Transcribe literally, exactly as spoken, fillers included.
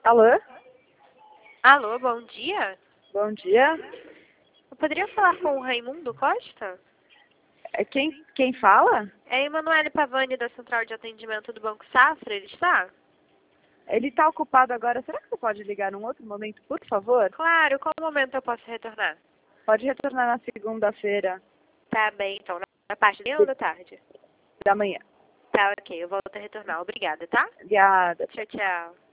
Alô? Alô, bom dia. Bom dia. Eu poderia falar com o Raimundo Costa? É quem, quem fala? É a Emanuele Pavani, da Central de Atendimento do Banco Safra, ele está? Ele está ocupado agora. Será que você pode ligar num outro momento, por favor? Claro, qual momento eu posso retornar? Pode retornar na segunda-feira Tá bem, então, na parte da manhã ou da tarde? da manhã. Tá, ok, eu volto a retornar. Obrigada, tá? Obrigada. Tchau, tchau.